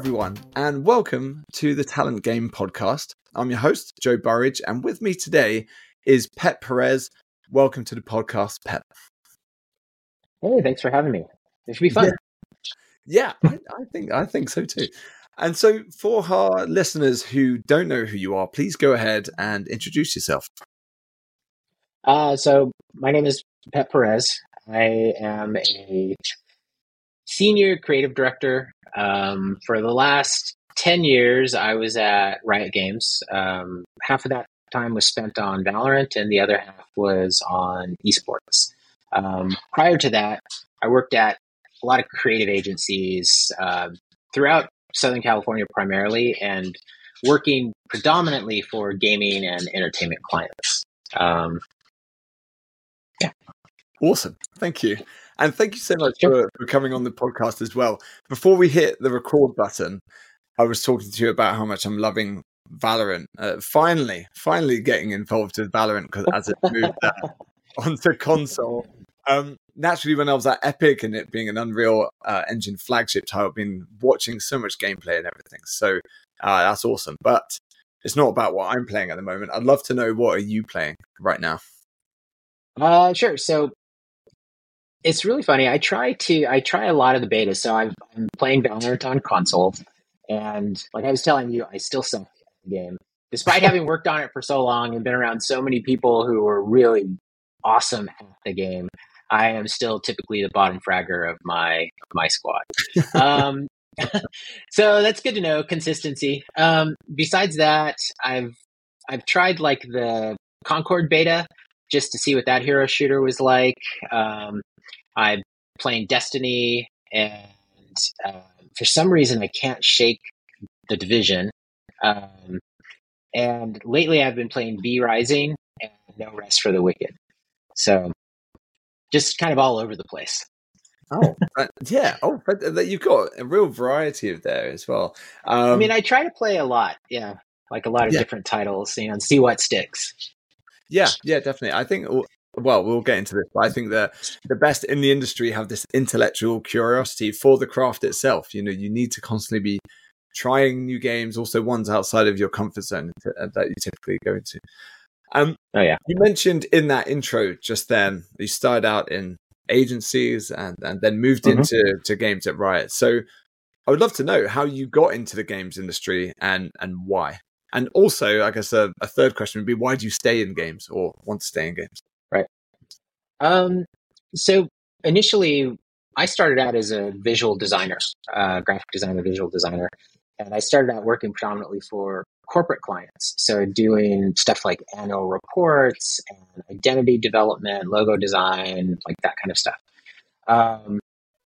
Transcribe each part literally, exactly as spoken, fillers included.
everyone, and welcome to the Talent Game podcast. I'm your host, Joe Burridge, and with me today is Pep Perez. Welcome to the podcast, Pep. Hey, thanks for having me. It should be fun. Yeah, yeah I, I think I think so too. And so, for our listeners who don't know who you are, please go ahead and introduce yourself. Uh, so, my name is Pep Perez. I am a senior creative director. Um, for the last ten years, I was at Riot Games. Um, half of that time was spent on Valorant, and the other half was on esports. Um, prior to that, I worked at a lot of creative agencies uh, throughout Southern California primarily, and working predominantly for gaming and entertainment clients. Um, yeah. Awesome. Thank you. And thank you so much for, for coming on the podcast as well. Before we hit the record button, I was talking to you about how much I'm loving Valorant. Uh, finally, finally getting involved with Valorant because as it moved uh, onto console. Um, naturally, when I was at Epic and it being an Unreal uh, Engine flagship title, I've been watching so much gameplay and everything. So uh, that's awesome. But it's not about what I'm playing at the moment. I'd love to know, what are you playing right now? Uh, sure. So it's really funny. I try to, I try a lot of the betas. So I've, I'm playing Valorant on console, and like I was telling you, I still suck at the game, despite having worked on it for so long and been around so many people who were really awesome at the game. I am still typically the bottom fragger of my of my squad. Um, so that's good to know. Consistency. Um, besides that, I've I've tried like the Concord beta just to see what that hero shooter was like. Um, I'm playing Destiny, and uh, for some reason I can't shake the Division. Um, and lately I've been playing V Rising and No Rest for the Wicked. So just kind of all over the place. Oh, uh, yeah. Oh, but uh, you've got a real variety of there as well. Um, I mean, I try to play a lot. Yeah. Like a lot of yeah. different titles, you know, and see what sticks. Yeah, yeah, definitely. I think, well, we'll get into this, but I think that the best in the industry have this intellectual curiosity for the craft itself. You know, you need to constantly be trying new games, also ones outside of your comfort zone that you typically go into. Um, oh, yeah. You mentioned in that intro just then, you started out in agencies and, and then moved mm-hmm. into to games at Riot. So I would love to know how you got into the games industry and, and why. And also, I guess a, a third question would be, why do you stay in games or want to stay in games? Right. Um, so initially, I started out as a visual designer, uh, graphic designer, visual designer. And I started out working predominantly for corporate clients. So doing stuff like annual reports and identity development, logo design, like that kind of stuff. Um,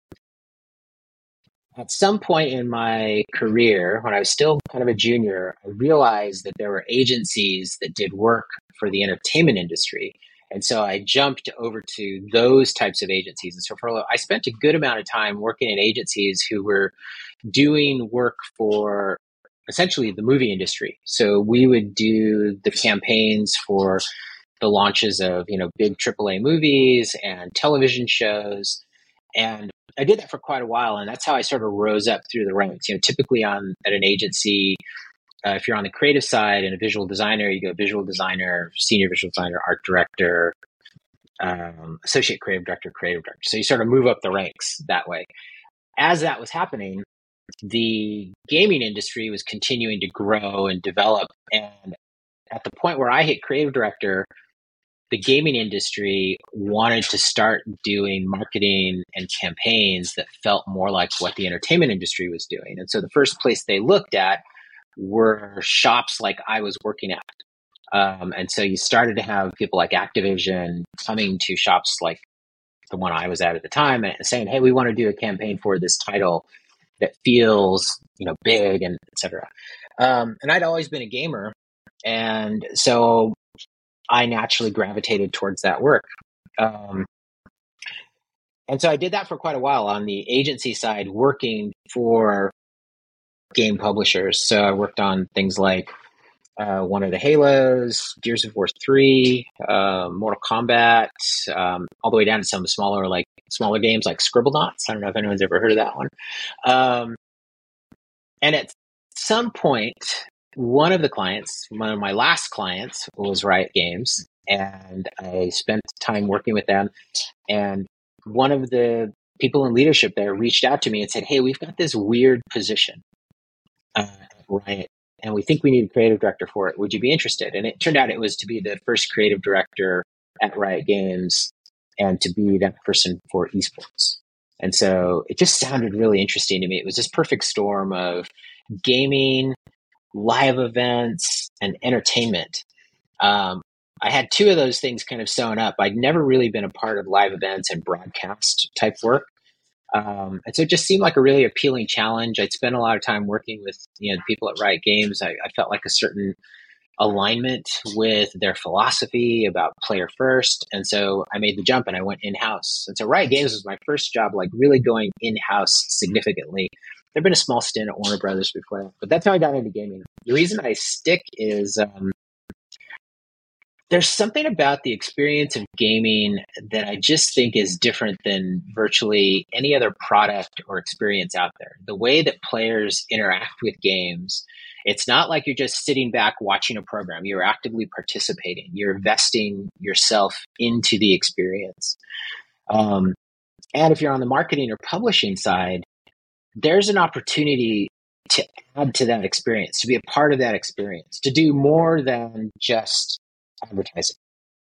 At some point in my career, when I was still kind of a junior, I realized that there were agencies that did work for the entertainment industry. And so I jumped over to those types of agencies. And so for I spent a good amount of time working in agencies who were doing work for essentially the movie industry. So we would do the campaigns for the launches of, you know, big triple A movies and television shows. And I did that for quite a while, and that's how I sort of rose up through the ranks. You know, typically on at an agency, uh, if you're on the creative side and a visual designer, you go visual designer, senior visual designer, art director, um, associate creative director, creative director. So you sort of move up the ranks that way. As that was happening, the gaming industry was continuing to grow and develop. And at the point where I hit creative director, the gaming industry wanted to start doing marketing and campaigns that felt more like what the entertainment industry was doing. And so the first place they looked at were shops like I was working at. Um, and so you started to have people like Activision coming to shops like the one I was at at the time and saying, hey, we want to do a campaign for this title that feels, you know, big and et cetera. Um, and I'd always been a gamer. And so I naturally gravitated towards that work. Um, and so I did that for quite a while on the agency side, working for game publishers. So I worked on things like uh, one of the Halos, Gears of War three, uh, Mortal Kombat, um, all the way down to some smaller, like smaller games like Scribblenauts. I don't know if anyone's ever heard of that one. Um, And at some point, one of the clients, one of my last clients was Riot Games, and I spent time working with them. And one of the people in leadership there reached out to me and said, "Hey, we've got this weird position uh, at Riot, and we think we need a creative director for it. Would you be interested?" And it turned out it was to be the first creative director at Riot Games and to be that person for esports. And so it just sounded really interesting to me. It was this perfect storm of gaming, live events, and entertainment. Um, I had two of those things kind of sewn up. I'd never really been a part of live events and broadcast type work. Um, and so it just seemed like a really appealing challenge. I'd spent a lot of time working with, you know, people at Riot Games. I, I felt like a certain alignment with their philosophy about player first. And so I made the jump and I went in-house. And so Riot Games was my first job, like really going in-house significantly. There'd been a small stint at Warner Brothers before, but that's how I got into gaming. The reason I stick is um, there's something about the experience of gaming that I just think is different than virtually any other product or experience out there. The way that players interact with games, it's not like you're just sitting back watching a program. You're actively participating. You're investing yourself into the experience. Um, and if you're on the marketing or publishing side, there's an opportunity to add to that experience, to be a part of that experience, to do more than just advertising.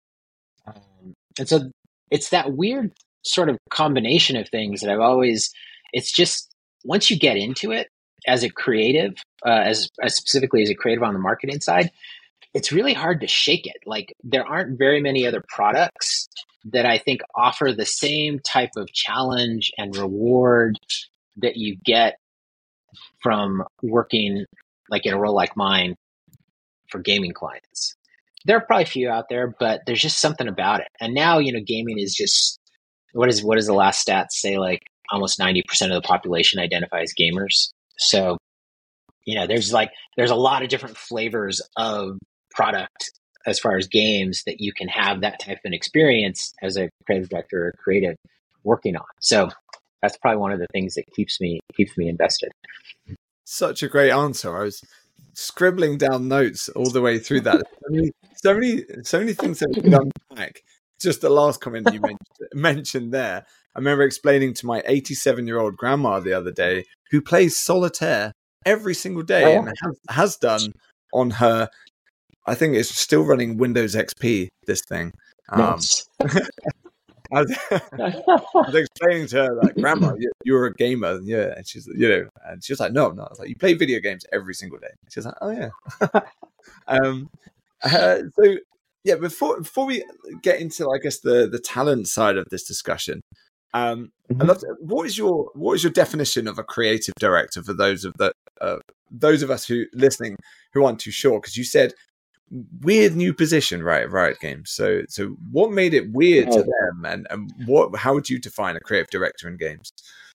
Um, and so it's that weird sort of combination of things that I've always, it's just, once you get into it as a creative, uh, as, as specifically as a creative on the marketing side, it's really hard to shake it. Like there aren't very many other products that I think offer the same type of challenge and reward that you get from working like in a role like mine for gaming clients. There are probably a few out there, but there's just something about it. And now, you know, gaming is just, what is, what does the last stats say? Like almost ninety percent of the population identify as gamers. So, you know, there's like, there's a lot of different flavors of product as far as games that you can have that type of an experience as a creative director or creative working on. So that's probably one of the things that keeps me, keeps me invested. Such a great answer. I was scribbling down notes all the way through that. So many, so many, so many things that we could unpack. Just the last comment you mentioned, mentioned there. I remember explaining to my eighty-seven-year-old grandma the other day, who plays solitaire every single day oh, yeah. and has, has done on her. I think it's still running Windows X P. This thing. Nice. Um, I was, I was explaining to her, like, Grandma, you, you're a gamer, yeah. And she's, you know, and she was like, no, no. I was like, you play video games every single day. She was like, oh yeah. um, uh, so yeah, before before we get into, I guess, the the talent side of this discussion, um, mm-hmm. I love to, what is your what is your definition of a creative director for those of the uh, those of us who listening who aren't too sure? Because you said weird new position, right? Riot Games. So, so what made it weird to them, and and what? How would you define a creative director in games?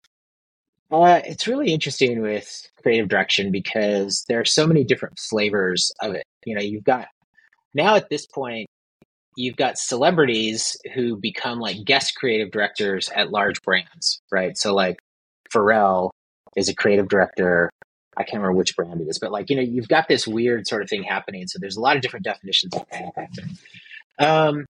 Uh, it's really interesting with creative direction because there are so many different flavors of it. You know, you've got now at this point, you've got celebrities who become like guest creative directors at large brands, right? So, like Pharrell is a creative director. I can't remember which brand it is, but like, you know, you've got this weird sort of thing happening. So there's a lot of different definitions of creative director. Um,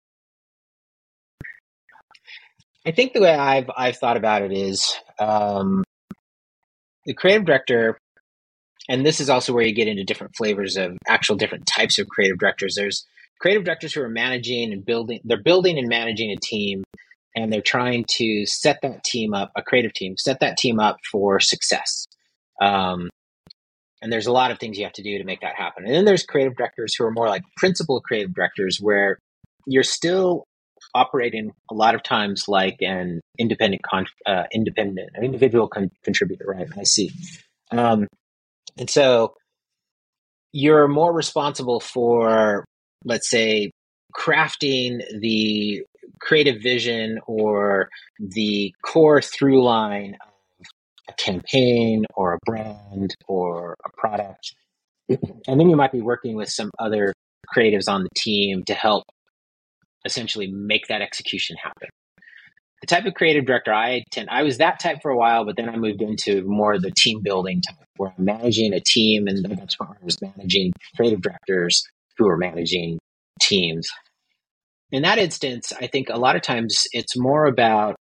I think the way I've, I've thought about it is, um, the creative director, and this is also where you get into different flavors of actual different types of creative directors. There's creative directors who are managing and building, they're building and managing a team, and they're trying to set that team up, a creative team, set that team up for success. Um, And there's a lot of things you have to do to make that happen. And then there's creative directors who are more like principal creative directors, where you're still operating a lot of times like an independent, con- uh, independent, an individual con- contributor, right? I see. Um, and so you're more responsible for, let's say, crafting the creative vision or the core through line of a campaign or a brand or a product. And then you might be working with some other creatives on the team to help essentially make that execution happen. the type of creative director I tend, I was that type for a while, but then I moved into more the team building type, where I'm managing a team, and the next part was managing creative directors who are managing teams. In that instance, I think a lot of times it's more about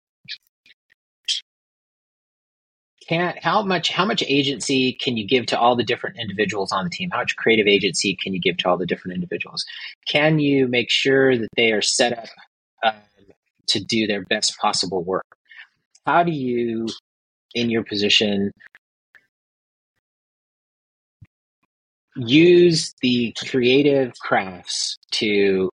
can how much how much agency can you give to all the different individuals on the team? How much creative agency can you give to all the different individuals? Can you make sure that they are set up um, to do their best possible work? How do you, in your position, use the creative crafts to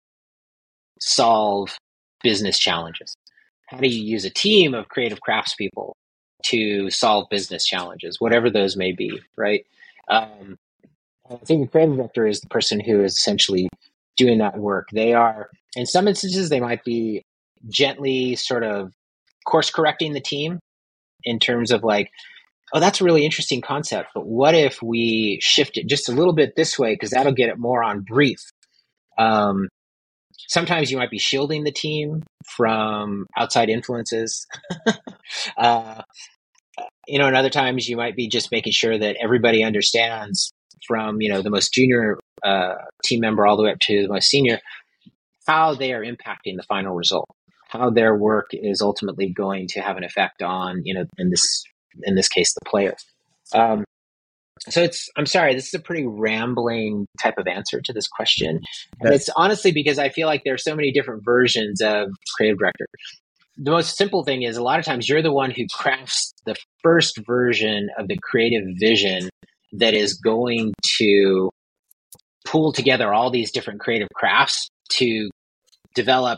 solve business challenges? How do you use a team of creative craftspeople to solve business challenges, whatever those may be, right? Um, I think a creative director is the person who is essentially doing that work. They are, in some instances, they might be gently sort of course correcting the team in terms of like, oh, that's a really interesting concept, but what if we shift it just a little bit this way, because that'll get it more on brief. Um, sometimes you might be shielding the team from outside influences. uh, you know, and other times you might be just making sure that everybody understands, from, you know, the most junior uh, team member all the way up to the most senior, how they are impacting the final result, how their work is ultimately going to have an effect on, you know, in this in this case, the player. Um, so it's, I'm sorry, this is a pretty rambling type of answer to this question. And yes. It's honestly because I feel like there are so many different versions of creative director. The most simple thing is a lot of times you're the one who crafts the first version of the creative vision that is going to pull together all these different creative crafts to develop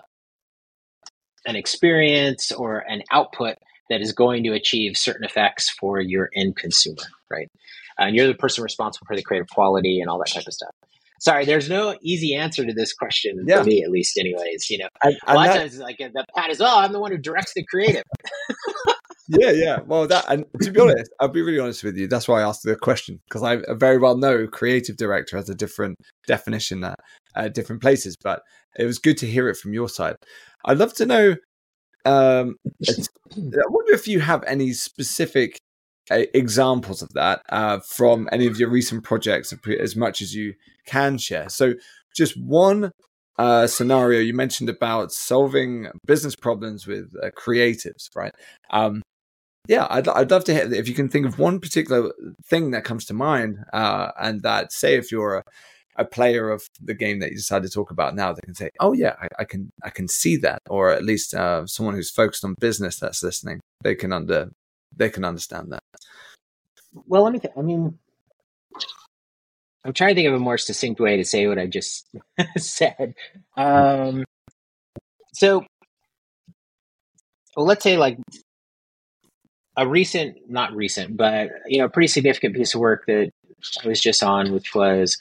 an experience or an output that is going to achieve certain effects for your end consumer, right? And you're the person responsible for the creative quality and all that type of stuff. Sorry, there's no easy answer to this question yeah. for me, at least, anyways. You know, and, and a lot that, of times it's like the pat is, oh, I'm the one who directs the creative. yeah, yeah. Well, that, and to be honest, I'll be really honest with you. That's why I asked the question, because I very well know creative director has a different definition at uh, different places. But it was good to hear it from your side. I'd love to know. Um, I wonder if you have any specific uh, examples of that uh, from any of your recent projects, as much as you can share. So, just one uh, scenario you mentioned about solving business problems with uh, creatives, right? Um, yeah, I'd, I'd love to hear if you can think of one particular thing that comes to mind, uh, and that, say, if you're a a player of the game that you decided to talk about now, that can say, oh yeah, I, I can I can see that, or at least uh, someone who's focused on business that's listening, they can under they can understand that. Well, let me think. I mean, I'm trying to think of a more succinct way to say what I just said. Um, so, well, let's say like a recent, not recent, but, you know, a pretty significant piece of work that I was just on, which was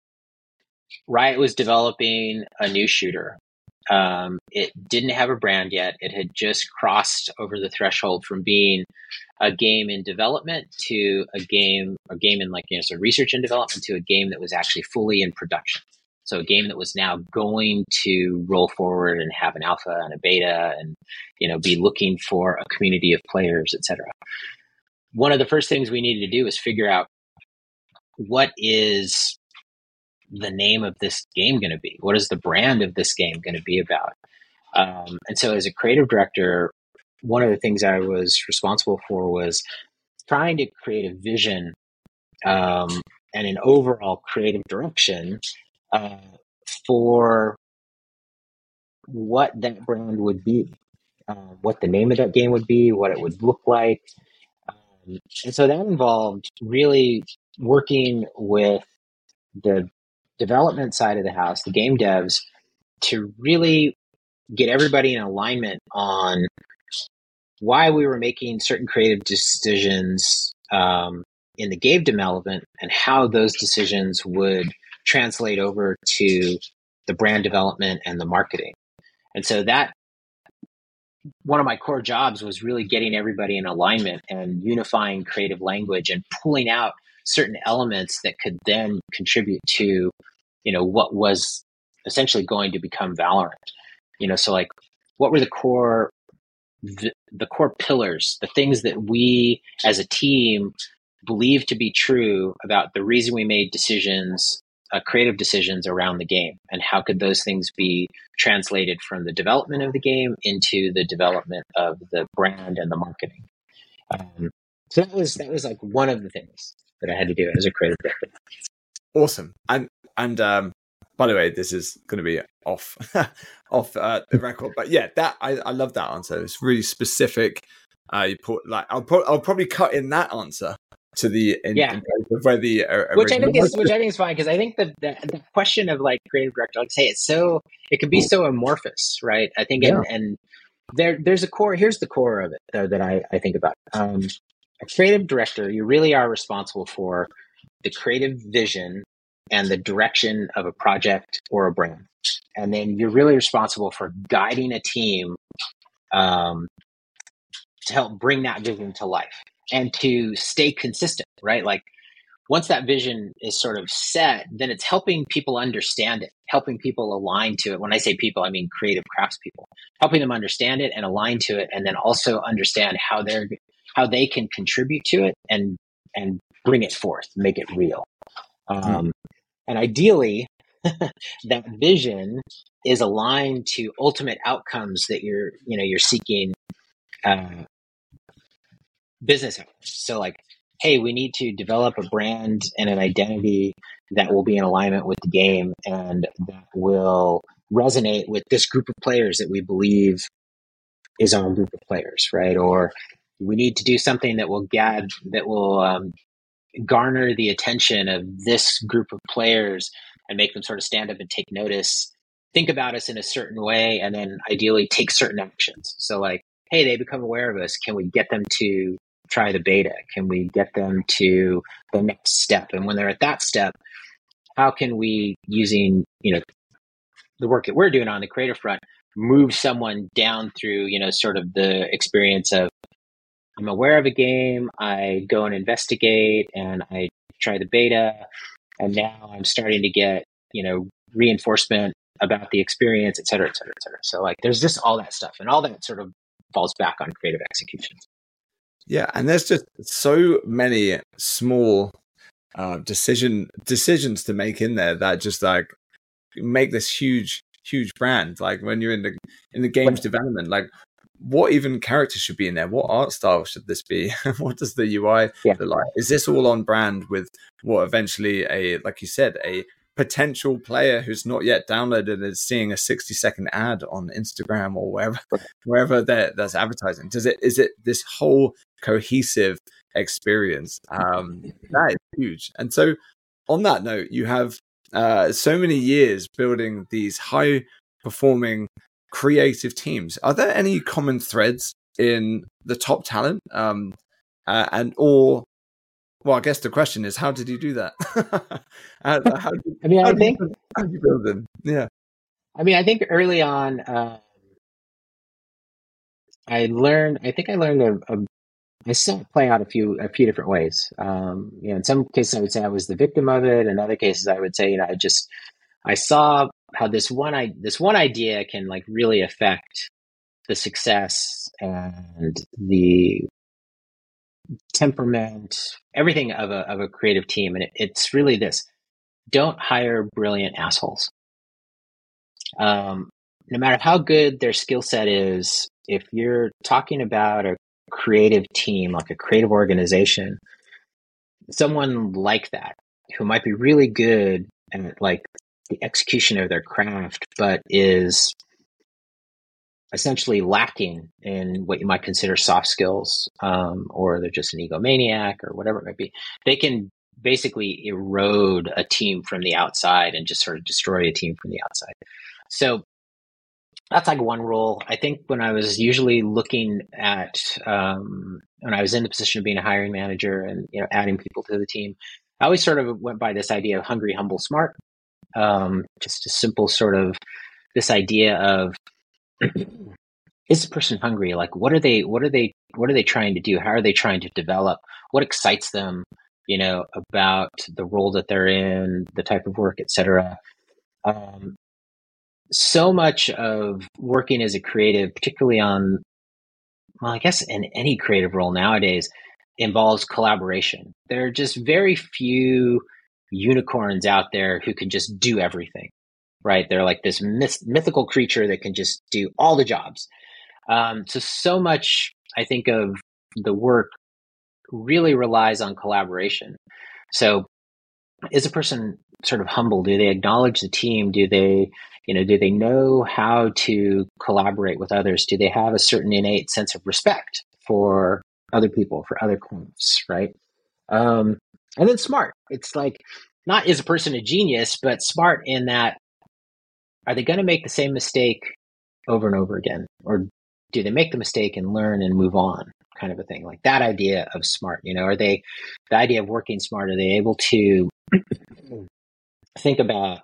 Riot was developing a new shooter. Um, it didn't have a brand yet. It had just crossed over the threshold from being a game in development to a game, a game in like, you know, so research and development, to a game that was actually fully in production. So a game that was now going to roll forward and have an alpha and a beta and, you know, be looking for a community of players, et cetera. One of the first things we needed to do was figure out what is the name of this game going to be? What is the brand of this game going to be about? Um, and so as a creative director, one of the things I was responsible for was trying to create a vision um, and an overall creative direction uh, for what that brand would be, uh, what the name of that game would be, what it would look like. Um, and so that involved really working with the development side of the house, the game devs, to really get everybody in alignment on why we were making certain creative decisions um, in the game development and how those decisions would translate over to the brand development and the marketing. And so that one of my core jobs was really getting everybody in alignment and unifying creative language and pulling out certain elements that could then contribute to, you know, what was essentially going to become Valorant. You know, so like what were the core the, the core pillars, the things that we as a team believe to be true about the reason we made decisions, uh, creative decisions around the game, and how could those things be translated from the development of the game into the development of the brand and the marketing. Um, so that was that was like one of the things that I had to do as a creative director. Awesome. And and um, by the way, this is going to be off off uh, the record, but yeah, that I, I love that answer. It's really specific. Uh, you put like I'll pro- I'll probably cut in that answer to the in, yeah, in of where the uh, which I think is which I think is fine, because I think the, the the question of like creative director, like say, it's so it can be so amorphous, right? I think Yeah. and and there there's a core. Here's the core of it though, that I I think about. Um, a creative director, you really are responsible for the creative vision and the direction of a project or a brand, and then you're really responsible for guiding a team um, to help bring that vision to life and to stay consistent, right? Like once that vision is sort of set, then it's helping people understand it, helping people align to it. When I say people, I mean creative craftspeople, helping them understand it and align to it, and then also understand how they're how they can contribute to it and and bring it forth, make it real. Um, mm. And ideally, that vision is aligned to ultimate outcomes that you're you know you're seeking. Uh, business owners. So like, hey, we need to develop a brand and an identity that will be in alignment with the game and that will resonate with this group of players that we believe is our group of players, right? Or we need to do something that will gad that will um, garner the attention of this group of players and make them sort of stand up and take notice, think about us in a certain way, and then ideally take certain actions. So like, hey, they become aware of us. Can we get them to try the beta? Can we get them to the next step? And when they're at that step, how can we, using, you know, the work that we're doing on the creative front, move someone down through, you know, sort of the experience of, I'm aware of a game, I go and investigate and I try the beta, and now I'm starting to get, you know, reinforcement about the experience, et cetera, et cetera, et cetera. So like there's just all that stuff, and all that sort of falls back on creative execution. Yeah, and there's just so many small uh, decision decisions to make in there that just like make this huge, huge brand. Like when you're in the in the game's development, like what even character should be in there? What art style should this be? What does the U I yeah. look like? Is this all on brand with what eventually a, like you said, a potential player who's not yet downloaded is seeing a sixty second ad on Instagram or wherever, wherever there's advertising? Does it, is it this whole cohesive experience? Um, that is huge. And so on that note, you have uh, so many years building these high performing creative teams. Are there any common threads in the top talent? Um, uh, and or Well, I guess the question is, how did you do that? how, how did, I mean, how I think you, how did you build them? Yeah. I mean, I think early on, uh, I learned. I think I learned a. a I saw it play out a few a few different ways. Um, you know, in some cases, I would say I was the victim of it. In other cases, I would say, you know, I just I saw how this one I this one idea can like really affect the success and the temperament, everything of a of a creative team. And it, it's really this: don't hire brilliant assholes. Um, no matter how good their skill set is, if you're talking about a creative team, like a creative organization, someone like that who might be really good at like the execution of their craft, but is essentially lacking in what you might consider soft skills, um, or they're just an egomaniac or whatever it might be, they can basically erode a team from the outside and just sort of destroy a team from the outside. So that's like one rule. I think when I was usually looking at, um, when I was in the position of being a hiring manager and, you know, adding people to the team, I always sort of went by this idea of hungry, humble, smart. Um, just a simple sort of this idea of, is the person hungry? Like, what are they, what are they, what are they trying to do? How are they trying to develop? What excites them, you know, about the role that they're in, the type of work, et cetera. Um, so much of working as a creative, particularly on, well, I guess in any creative role nowadays, involves collaboration. There are just very few unicorns out there who can just do everything, right? They're like this myth- mythical creature that can just do all the jobs. Um, so, so much, I think, of the work really relies on collaboration. So, is a person sort of humble? Do they acknowledge the team? Do they, you know, do they know how to collaborate with others? Do they have a certain innate sense of respect for other people, for other clients, right? Um, and then smart. It's like, not is a person a genius, but smart in that, are they going to make the same mistake over and over again? Or do they make the mistake and learn and move on, kind of a thing? Like that idea of smart, you know, are they, the idea of working smart, are they able to think about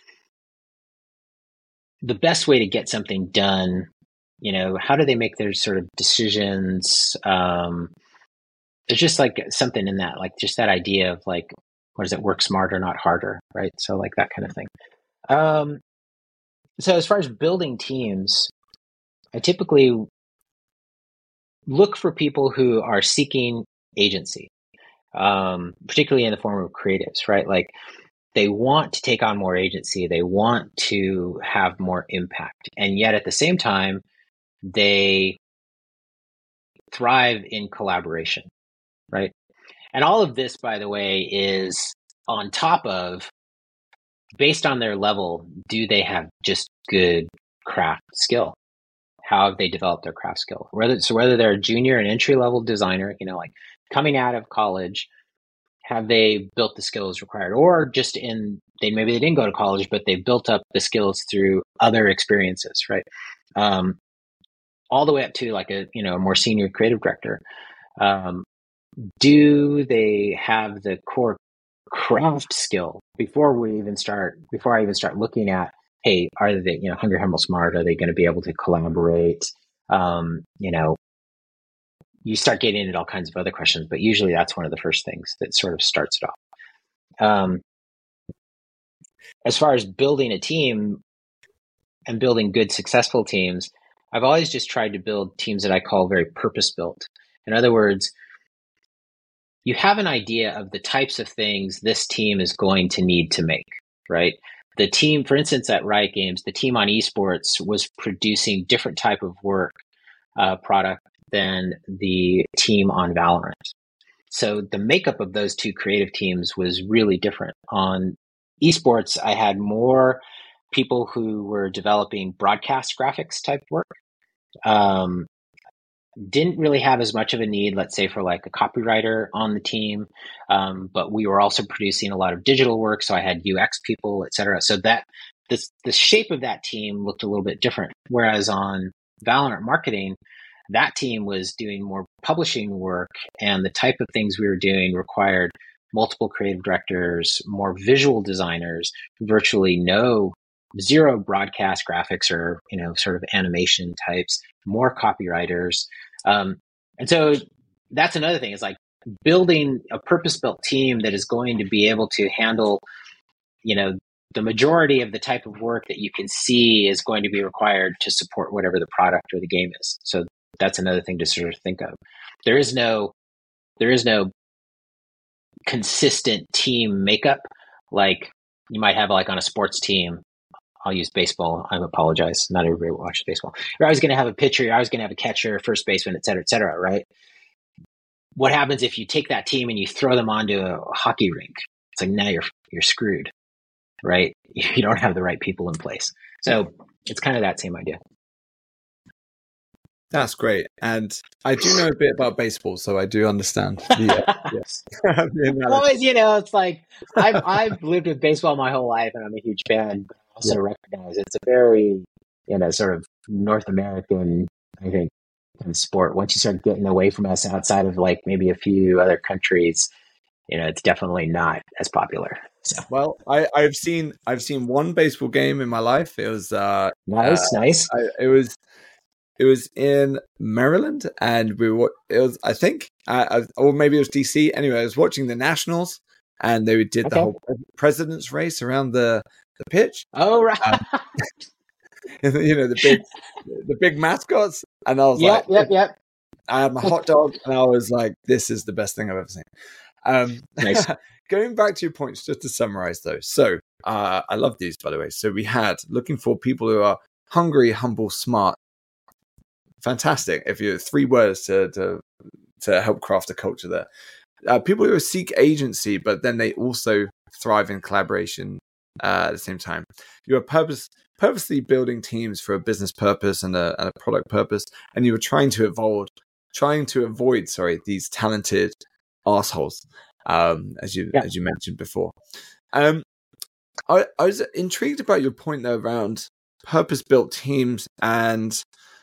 the best way to get something done? You know, how do they make their sort of decisions? Um, there's just like something in that, like just that idea of like, what is it, work smarter, not harder, right? So like that kind of thing. Um, so as far as building teams, I typically look for people who are seeking agency, um, particularly in the form of creatives, right? Like they want to take on more agency. They want to have more impact. And yet at the same time, they thrive in collaboration, right? And all of this, by the way, is on top of, based on their level, do they have just good craft skill? How have they developed their craft skill? Whether so whether they're a junior and entry level designer, you know, like coming out of college, have they built the skills required? Or just in, they maybe they didn't go to college, but they built up the skills through other experiences, right? Um, all the way up to like a, you know, a more senior creative director. Um, do they have the core craft skill before we even start, before I even start looking at, hey, are they, you know, hungry, humble, smart? Are they going to be able to collaborate? Um, you know, you start getting into all kinds of other questions, but usually that's one of the first things that sort of starts it off. Um, as far as building a team and building good, successful teams, I've always just tried to build teams that I call very purpose-built. In other words, you have an idea of the types of things this team is going to need to make, right? The team, for instance, at Riot Games, the team on esports was producing different type of work uh, product than the team on Valorant. So the makeup of those two creative teams was really different. On esports, I had more people who were developing broadcast graphics type work. Um, didn't really have as much of a need, let's say, for like a copywriter on the team. Um, but we were also producing a lot of digital work. So I had U X people, et cetera. So that this, the shape of that team looked a little bit different. Whereas on Valorant marketing, that team was doing more publishing work, and the type of things we were doing required multiple creative directors, more visual designers, virtually no zero broadcast graphics or, you know, sort of animation types, more copywriters. Um, and so that's another thing, is like building a purpose-built team that is going to be able to handle, you know, the majority of the type of work that you can see is going to be required to support whatever the product or the game is. So that's another thing to sort of think of. There is no, there is no consistent team makeup like you might have like on a sports team. I'll use baseball. I apologize. Not everybody watches baseball. You're always going to have a pitcher. You're always going to have a catcher, first baseman, et cetera, et cetera, right? What happens if you take that team and you throw them onto a hockey rink? It's like, now you're you're screwed, right? You don't have the right people in place. So it's kind of that same idea. That's great. And I do know a bit about baseball, so I do understand. The, uh, yes. Always, you know, it's like I've, I've lived with baseball my whole life, and I'm a huge fan, but I also yeah. recognize it's a very, you know, sort of North American, I think, kind of sport. Once you start getting away from us outside of like maybe a few other countries, you know, it's definitely not as popular. So. Well, I, I've seen I've seen one baseball game in my life. It was uh, nice, uh, nice. I, it was. It was in Maryland, and we were. It was, I think, uh, or maybe it was D C. Anyway, I was watching the Nationals, and they did okay. the whole president's race around the, the pitch. Oh, right. Um, you know, the big, the big mascots. And I was yep, like, yep, yep. I had my hot dog, and I was like, this is the best thing I've ever seen. Um, Nice. Going back to your points, just to summarize those. So uh, I love these, by the way. So we had looking for people who are hungry, humble, smart. Fantastic. If you three words to to to help craft a culture there. Uh, people who seek agency, but then they also thrive in collaboration uh, at the same time. You are purpose purposely building teams for a business purpose and a, and a product purpose, and you are trying to evolve, trying to avoid, sorry, these talented assholes, um, as you yeah. as you mentioned before. Um, I, I was intrigued about your point though around purpose-built teams and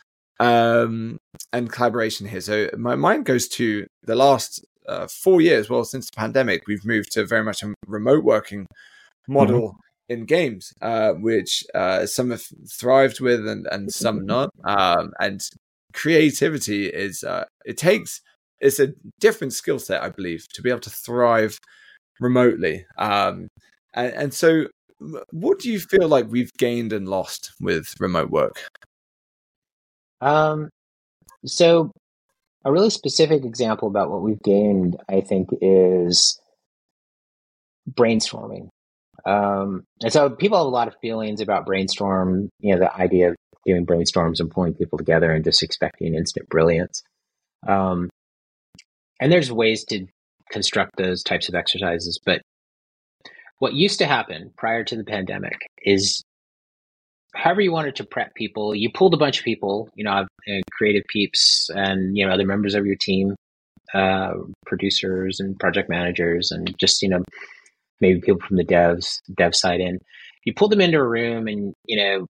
um, and collaboration here. So my mind goes to the last uh, four years. Well, since the pandemic, we've moved to very much a remote working model mm-hmm. in games, uh, which uh, some have thrived with and, and some not. Um, and creativity is uh, it takes it's a different skill set, I believe, to be able to thrive remotely. Um, and, and so, what do you feel like we've gained and lost with remote work? Um, so a really specific example about what we've gained, I think, is brainstorming. Um, and so people have a lot of feelings about brainstorm, you know, the idea of doing brainstorms and pulling people together and just expecting instant brilliance. Um, and there's ways to construct those types of exercises. But what used to happen prior to the pandemic is however you wanted to prep people, you pulled a bunch of people, you know, creative peeps and, you know, other members of your team, uh, producers and project managers, and just, you know, maybe people from the devs, dev side in. You pulled them into a room and, you know,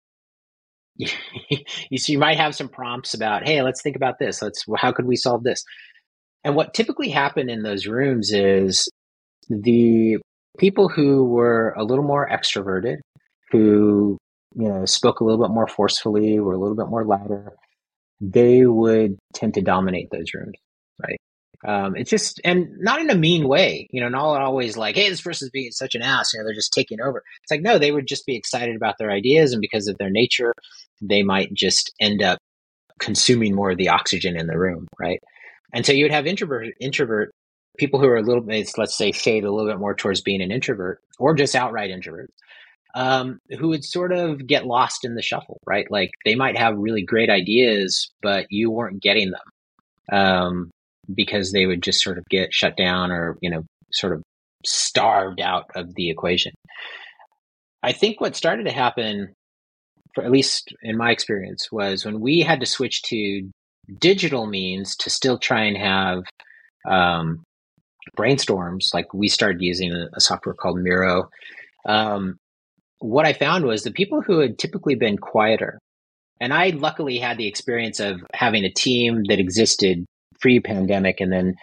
you, so you might have some prompts about, hey, let's think about this. Let's, how could we solve this? And what typically happened in those rooms is the people who were a little more extroverted, who, you know, spoke a little bit more forcefully, were a little bit more louder, they would tend to dominate those rooms, right? Um, it's just, and not in a mean way, you know, not always like, hey, this person's being such an ass, you know, they're just taking over. It's like, no, they would just be excited about their ideas, and because of their nature, they might just end up consuming more of the oxygen in the room, right? And so you would have introvert, introvert people who are a little bit, let's say, shade a little bit more towards being an introvert, or just outright introverts, um, who would sort of get lost in the shuffle, right? Like they might have really great ideas, but you weren't getting them um, because they would just sort of get shut down or, you know, sort of starved out of the equation. I think what started to happen, for at least in my experience, was when we had to switch to digital means to still try and have um, brainstorms. Like we started using a, a software called Miro. Um, what I found was the people who had typically been quieter, and I luckily had the experience of having a team that existed pre-pandemic and then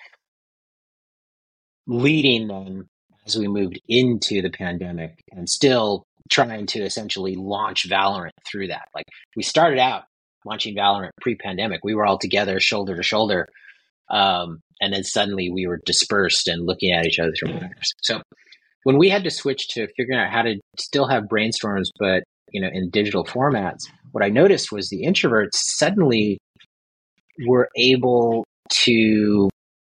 leading them as we moved into the pandemic and still trying to essentially launch Valorant through that. Like we started out launching Valorant pre-pandemic. We were all together shoulder to shoulder. Um, and then suddenly we were dispersed and looking at each other's monitors. So when we had to switch to figuring out how to still have brainstorms, but, you know, in digital formats, what I noticed was the introverts suddenly were able to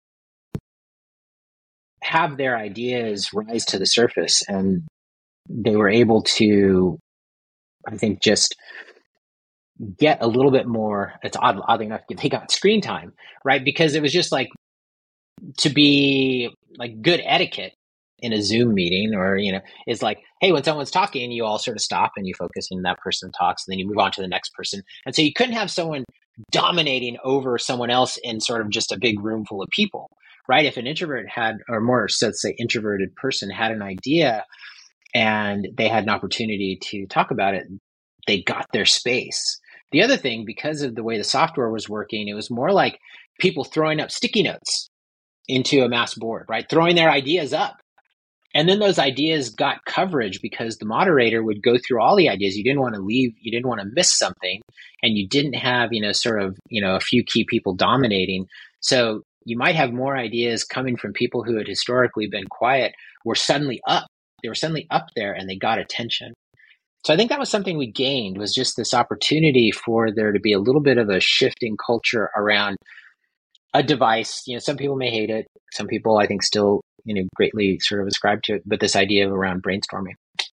have their ideas rise to the surface, and they were able to, I think, just get a little bit more, it's odd, oddly enough, they got screen time, right? Because it was just like, to be like good etiquette in a Zoom meeting, or, you know, is like, hey, when someone's talking, you all sort of stop and you focus and that person talks, and then you move on to the next person. And so you couldn't have someone dominating over someone else in sort of just a big room full of people, right? If an introvert had, or more, let's say, introverted person had an idea and they had an opportunity to talk about it, they got their space. The other thing, because of the way the software was working, it was more like people throwing up sticky notes into a mass board, right? Throwing their ideas up. And then those ideas got coverage because the moderator would go through all the ideas. You didn't want to leave, you didn't want to miss something, and you didn't have, you know, sort of, you know, a few key people dominating. So you might have more ideas coming from people who had historically been quiet, were suddenly up. They were suddenly up there and they got attention. So I think that was something we gained, was just this opportunity for there to be a little bit of a shifting culture around a device. You know, some people may hate it. Some people, I think, still, you know, greatly sort of ascribe to it. But this idea of around brainstorming,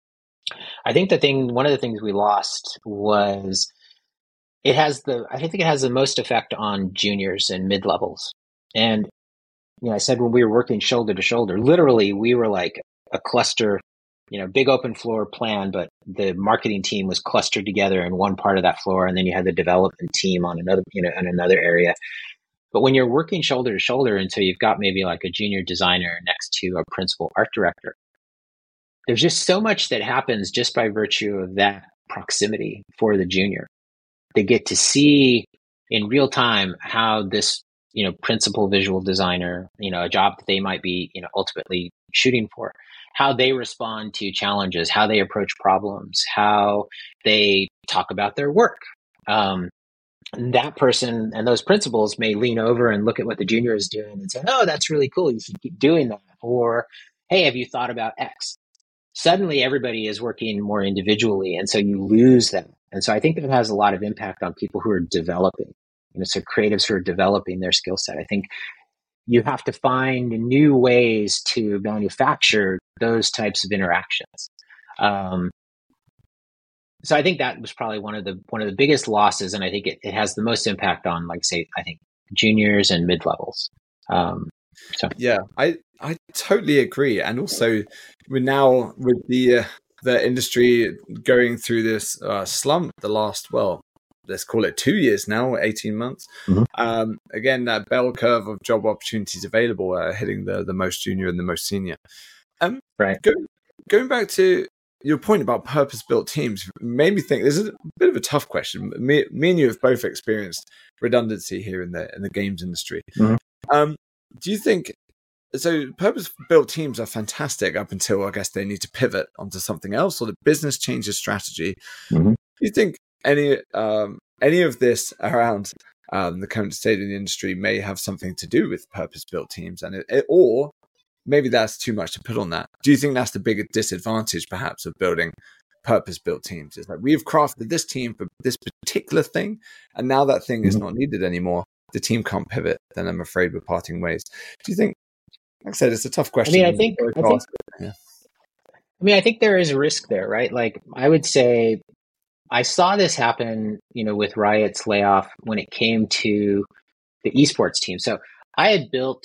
I think the thing, one of the things we lost was it has the, I think it has the most effect on juniors and mid levels. And, you know, I said when we were working shoulder to shoulder, literally we were like a cluster, you know, big open floor plan, but the marketing team was clustered together in one part of that floor. And then you had the development team on another, you know, in another area. But when you're working shoulder to shoulder, and so you've got maybe like a junior designer next to a principal art director, there's just so much that happens just by virtue of that proximity for the junior. They get to see in real time how this, you know, principal visual designer, you know, a job that they might be, you know, ultimately shooting for, how they respond to challenges, how they approach problems, how they talk about their work. Um, that person and those principals may lean over and look at what the junior is doing and say, oh, that's really cool, you should keep doing that. Or, hey, have you thought about X? Suddenly everybody is working more individually, and so you lose them. And so I think that it has a lot of impact on people who are developing, you know, so creatives who are developing their skill set. I think you have to find new ways to manufacture those types of interactions. Um, So I think that was probably one of the one of the biggest losses, and I think it, it has the most impact on, like, say, I think juniors and mid levels. Um, so yeah, I I totally agree, and also we're now with the uh, the industry going through this uh, slump the last, well, let's call it two years now, eighteen months. Mm-hmm. Um, again, that bell curve of job opportunities available are hitting the the most junior and the most senior. Um, right. Go, going back to your point about purpose-built teams made me think this is a bit of a tough question. Me, me and you have both experienced redundancy here in the in the games industry. Mm-hmm. Um, do you think so? Purpose-built teams are fantastic up until, I guess, they need to pivot onto something else, or the business changes strategy. Mm-hmm. Do you think any um, any of this around um, the current state of the industry may have something to do with purpose-built teams, and it, it, or maybe that's too much to put on that? Do you think that's the bigger disadvantage, perhaps, of building purpose-built teams? It's like, we've crafted this team for this particular thing, and now that thing mm-hmm. is not needed anymore. The team can't pivot. Then I'm afraid we're parting ways. Do you think? Like I said, it's a tough question. I mean, I think. I, think yeah. I mean, I think there is a risk there, right? Like, I would say, I saw this happen, you know, with Riot's layoff when it came to the esports team. So I had built.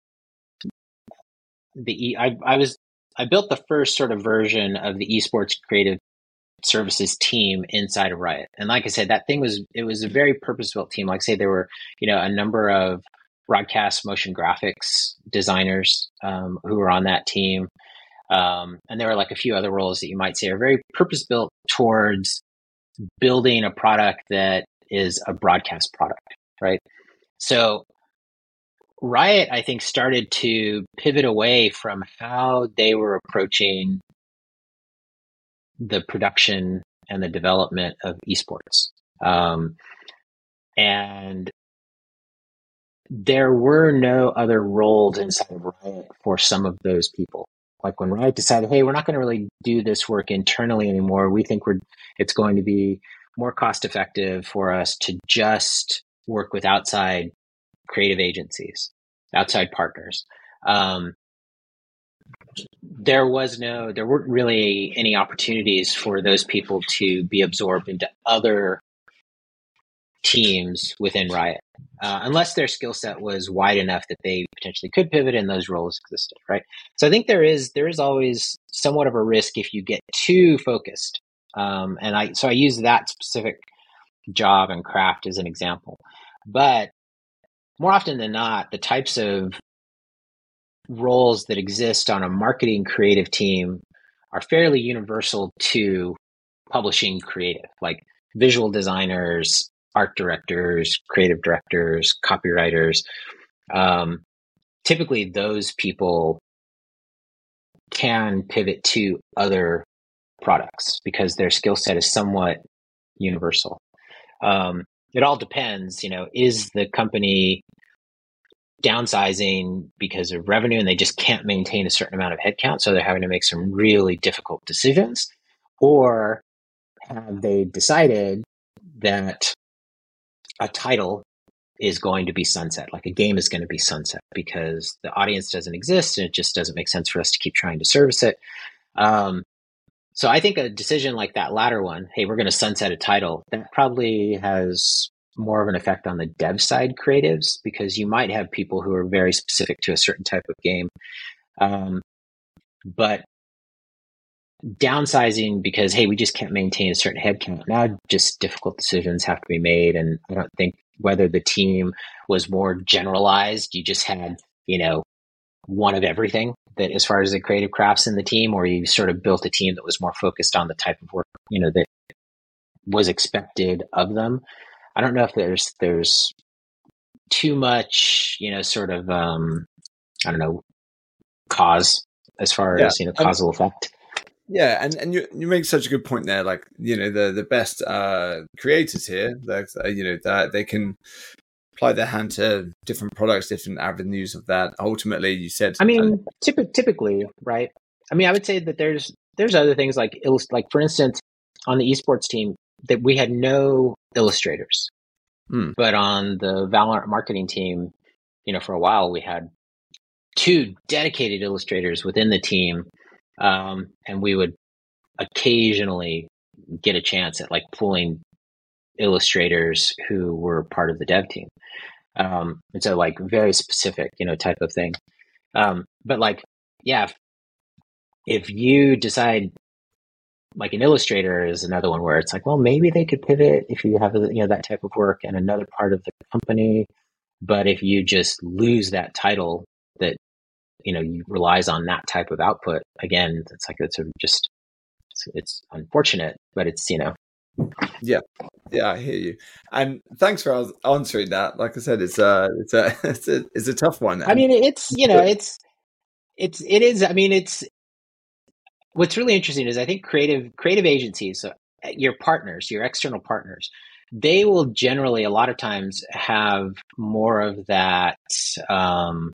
The I, I was I built the first sort of version of the esports creative services team inside of Riot, and like I said, that thing was it was a very purpose-built team. Like I say, there were you know a number of broadcast motion graphics designers um, who were on that team, um, and there were like a few other roles that you might say are very purpose-built towards building a product that is a broadcast product, right? So Riot, I think, started to pivot away from how they were approaching the production and the development of esports. Um, and there were no other roles inside of Riot for some of those people. Like when Riot decided, hey, we're not going to really do this work internally anymore. We think we're it's going to be more cost effective for us to just work with outside creative agencies, outside partners. Um, there was no, there weren't really any opportunities for those people to be absorbed into other teams within Riot, uh, unless their skill set was wide enough that they potentially could pivot and those roles existed, right? So I think there is there is always somewhat of a risk if you get too focused. Um, and I so I use that specific job and craft as an example. But more often than not, the types of roles that exist on a marketing creative team are fairly universal to publishing creative, like visual designers, art directors, creative directors, copywriters. Um, typically, those people can pivot to other products because their skill set is somewhat universal. Um, it all depends, you know, is the company downsizing because of revenue and they just can't maintain a certain amount of headcount, so they're having to make some really difficult decisions? Or have they decided that a title is going to be sunset, like a game is going to be sunset because the audience doesn't exist and it just doesn't make sense for us to keep trying to service it. Um, so I think a decision like that latter one, hey, we're going to sunset a title, that probably has more of an effect on the dev side creatives, because you might have people who are very specific to a certain type of game. Um, but downsizing because, hey, we just can't maintain a certain headcount. Now just difficult decisions have to be made. And I don't think whether the team was more generalized, you just had, you know, one of everything that as far as the creative crafts in the team, or you sort of built a team that was more focused on the type of work, you know, that was expected of them. I don't know if there's, there's too much, you know, sort of, um, I don't know, cause as far Yeah. as, you know, causal um, effect. Yeah, and, and you you make such a good point there. Like, you know, the the best uh, creators here, that uh, you know, that they can apply their hand to different products, different avenues of that. Ultimately, you said, I mean, typ- typically, right? I mean, I would say that there's there's other things like like for instance, on the esports team, that we had no illustrators, hmm. but on the Valorant marketing team, you know, for a while we had two dedicated illustrators within the team. Um, and we would occasionally get a chance at like pulling illustrators who were part of the dev team. Um, and so like very specific, you know, type of thing. Um, but like, yeah, if, if you decide like an illustrator is another one where it's like, well, maybe they could pivot if you have, you know, that type of work and another part of the company. But if you just lose that title that, you know, you relies on that type of output, again, it's like, it's sort of just, it's, it's unfortunate, but it's, you know. Yeah. Yeah, I hear you. And thanks for answering that. Like I said, it's a, it's a, it's a, it's a tough one. I mean, it's, you know, it's, it's, it is, I mean, it's, what's really interesting is I think creative, creative agencies, so your partners, your external partners, they will generally, a lot of times have more of that, um,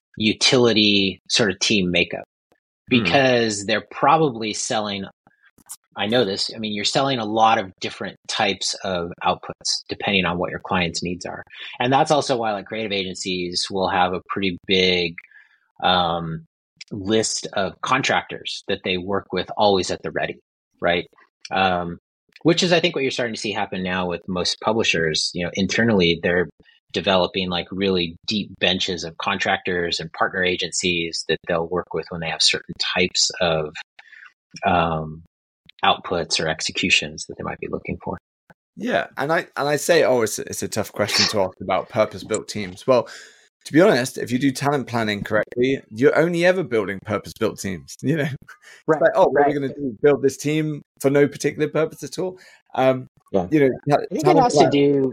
utility sort of team makeup, because mm. they're probably selling, I know this, I mean, you're selling a lot of different types of outputs depending on what your client's needs are. And that's also why like creative agencies will have a pretty big um, list of contractors that they work with always at the ready, right? Um, which is, I think, what you're starting to see happen now with most publishers. You know, internally, they're developing like really deep benches of contractors and partner agencies that they'll work with when they have certain types of um, outputs or executions that they might be looking for. Yeah, and I and I say, oh, it's it's a tough question to ask about purpose-built teams. Well, to be honest, if you do talent planning correctly, you're only ever building purpose-built teams. You know, right? Like, oh, what right. are we going to do? Build this team for no particular purpose at all? Um, yeah. You know, I think it has plan- to do.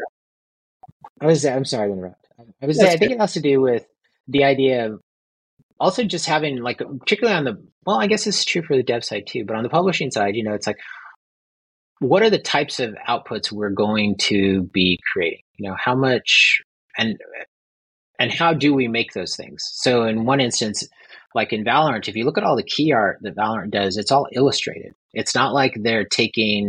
I was. I'm sorry to interrupt. I was. Saying, I think it has to do with the idea of also just having like, particularly on the. Well, I guess this is true for the dev side too, but on the publishing side, you know, it's like, what are the types of outputs we're going to be creating? You know, how much and and how do we make those things? So in one instance, like in Valorant, if you look at all the key art that Valorant does, it's all illustrated. It's not like they're taking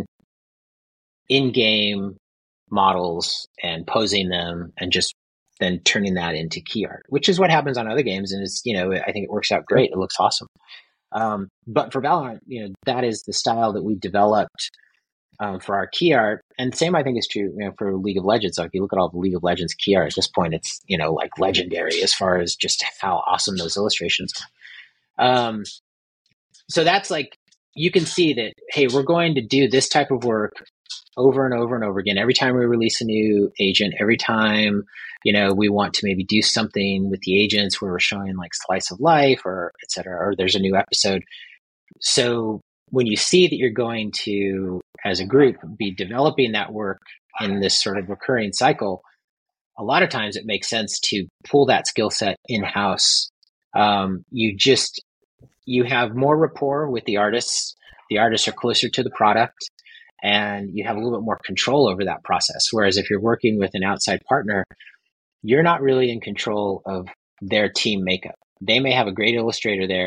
in-game models and posing them and just then turning that into key art, which is what happens on other games. And it's, you know, I think it works out great. It looks awesome. Um, but for Valorant, you know, that is the style that we developed Um, for our key art. And same, I think, is true, you know, for League of Legends. So if you look at all the League of Legends key art at this point, it's, you know, like legendary as far as just how awesome those illustrations are. Um, so that's like, you can see that, hey, we're going to do this type of work over and over and over again. Every time we release a new agent, every time, you know, we want to maybe do something with the agents where we're showing like slice of life or et cetera, or there's a new episode. So when you see that you're going to, as a group, be developing that work in this sort of recurring cycle, a lot of times it makes sense to pull that skill set in-house. Um, you just, you have more rapport with the artists. The artists are closer to the product, and you have a little bit more control over that process. Whereas if you're working with an outside partner, you're not really in control of their team makeup. They may have a great illustrator there,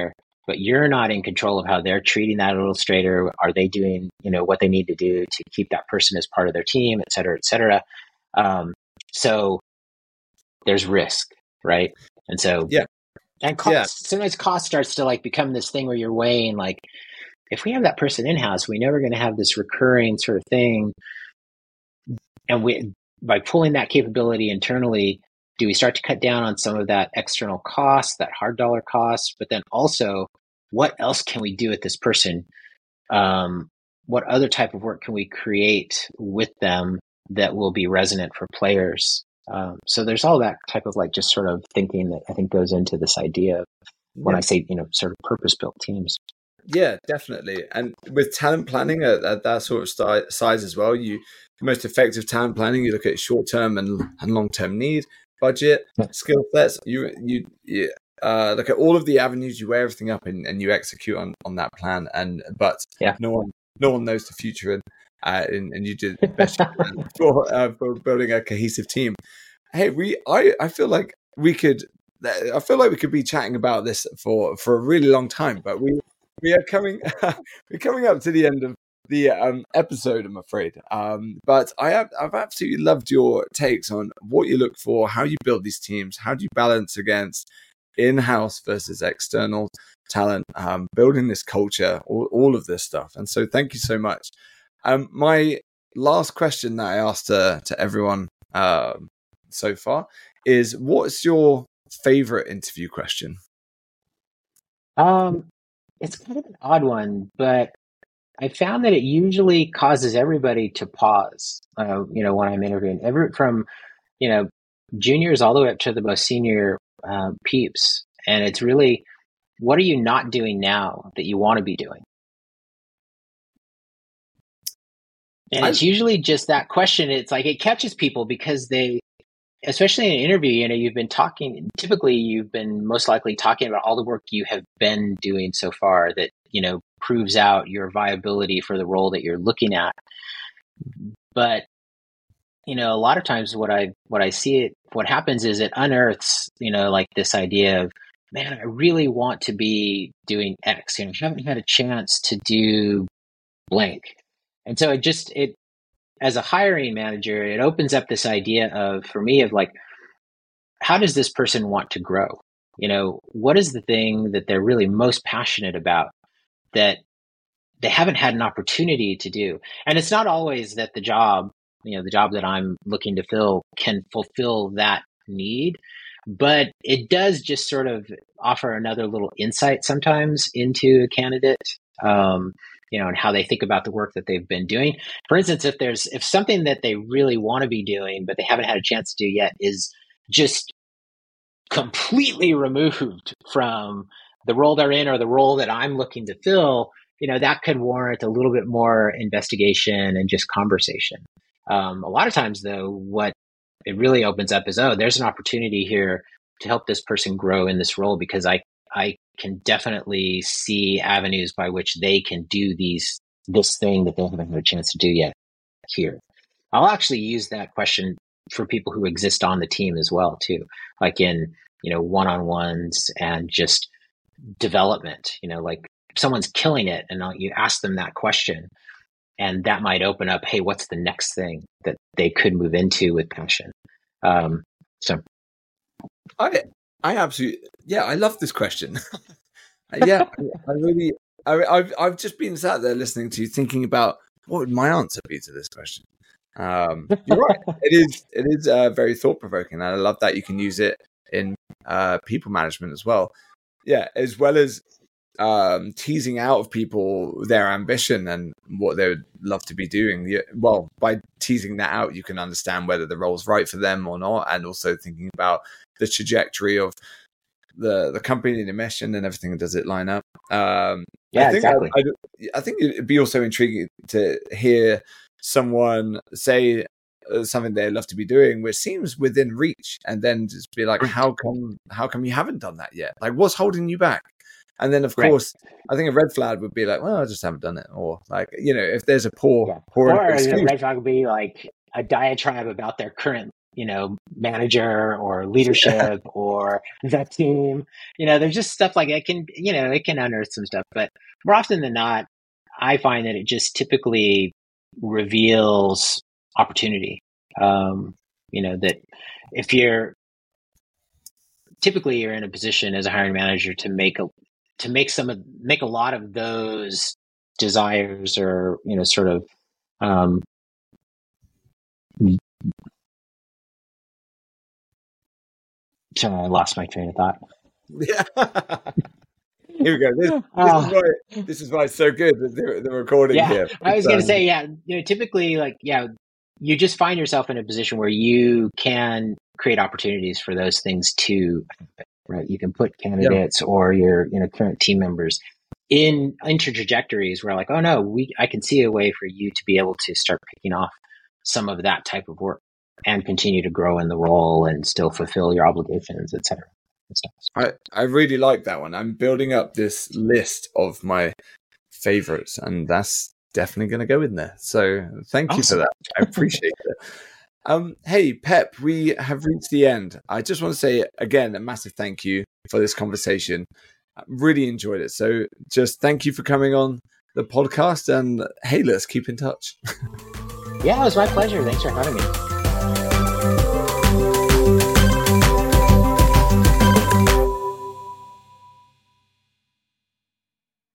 but you're not in control of how they're treating that illustrator. Are they doing, you know, what they need to do to keep that person as part of their team, et cetera, et cetera. Um, so there's risk, right? And so, yeah. And cost, yeah. sometimes cost starts to like become this thing where you're weighing like, if we have that person in-house, we're never going to have this recurring sort of thing. And we, by pulling that capability internally, do we start to cut down on some of that external cost, that hard dollar cost? But then also, what else can we do with this person? Um, what other type of work can we create with them that will be resonant for players? Um, so there's all that type of like just sort of thinking that I think goes into this idea of when yeah. I say, you know, sort of purpose-built teams. Yeah, definitely. And with talent planning at, at that sort of st- size as well, you the most effective talent planning, you look at short-term and, and long-term need, budget, skill sets. You you, you uh, look at all of the avenues, you weigh everything up, and, and you execute on, on that plan. And but yeah. no one no one knows the future, and uh, and, and you did the best you can for, uh, for building a cohesive team. Hey, we I, I feel like we could I feel like we could be chatting about this for, for a really long time, but we we are coming we're coming up to the end of the um, episode, I'm afraid. Um, but I have I've absolutely loved your takes on what you look for, how you build these teams, how do you balance against in-house versus external talent, um, building this culture, all, all of this stuff. And so thank you so much. Um, my last question that I asked to, to everyone um, so far is, what's your favorite interview question? Um, it's kind of an odd one, but I found that it usually causes everybody to pause, uh, you know, when I'm interviewing, every from, you know, juniors all the way up to the most senior uh, peeps. And it's really, what are you not doing now that you want to be doing? And I, it's usually just that question. It's like, it catches people because they, especially in an interview, you know, you've been talking, typically you've been most likely talking about all the work you have been doing so far that, you know, proves out your viability for the role that you're looking at. But, you know, a lot of times what I, what I see it, what happens is it unearths, you know, like this idea of, man, I really want to be doing X, you know, I haven't had a chance to do blank. And so it just, it, as a hiring manager, it opens up this idea of, for me, of like, how does this person want to grow? You know, what is the thing that they're really most passionate about that they haven't had an opportunity to do? And it's not always that the job, you know, the job that I'm looking to fill can fulfill that need, but it does just sort of offer another little insight sometimes into a candidate. Um, you know, and how they think about the work that they've been doing. For instance, if there's, if something that they really want to be doing, but they haven't had a chance to do yet is just completely removed from the role they're in or the role that I'm looking to fill, you know, that could warrant a little bit more investigation and just conversation. Um, a lot of times though, what it really opens up is, oh, there's an opportunity here to help this person grow in this role because I, I can definitely see avenues by which they can do these, this thing that they haven't had a chance to do yet here. I'll actually use that question for people who exist on the team as well, too, like in, you know, one-on-ones and just development, you know, like someone's killing it and you ask them that question and that might open up, hey, what's the next thing that they could move into with passion? Um, so. I, I absolutely, yeah, I love this question. yeah, I, I really, I, I've, I've just been sat there listening to you, thinking about what would my answer be to this question. Um, you're right. It is, it is uh, very thought provoking, and I love that you can use it in uh, people management as well. Yeah, as well as um, teasing out of people their ambition and what they would love to be doing. Well, by teasing that out, you can understand whether the role's right for them or not, and also thinking about the trajectory of the the company, the mission, and everything. Does it line up? Um, yeah, I think exactly. I, I, I think it'd be also intriguing to hear someone say uh, something they'd love to be doing, which seems within reach, and then just be like, "How come? How come you haven't done that yet? Like, what's holding you back?" And then, of right. course, I think a red flag would be like, "Well, I just haven't done it," or like, you know, if there's a poor, yeah. poor or excuse. a red flag would be like a diatribe about their current you know, manager or leadership yeah. or the team. You know, there's just stuff like it can, you know, it can unearth some stuff. But more often than not, I find that it just typically reveals opportunity. Um, you know, that if you're typically you're in a position as a hiring manager to make a to make some of make a lot of those desires or, you know, sort of um, sorry, I lost my train of thought. Yeah. Here we go. This, this, uh, is why, this is why it's so good, the, the recording yeah, here. I was um, going to say, yeah, you know, typically, like, yeah, you just find yourself in a position where you can create opportunities for those things to happen, right? You can put candidates yeah. or your, you know, current team members in into trajectories where, like, oh no, we I can see a way for you to be able to start picking off some of that type of work and continue to grow in the role and still fulfill your obligations, et cetera. I, I really like that one. I'm building up this list of my favorites, and that's definitely going to go in there. So thank awesome. you for that. I appreciate it. Um, hey, Pep, we have reached the end. I just want to say again a massive thank you for this conversation. I really enjoyed it. So just thank you for coming on the podcast, and hey, let's keep in touch. Yeah, it was my pleasure. Thanks for having me.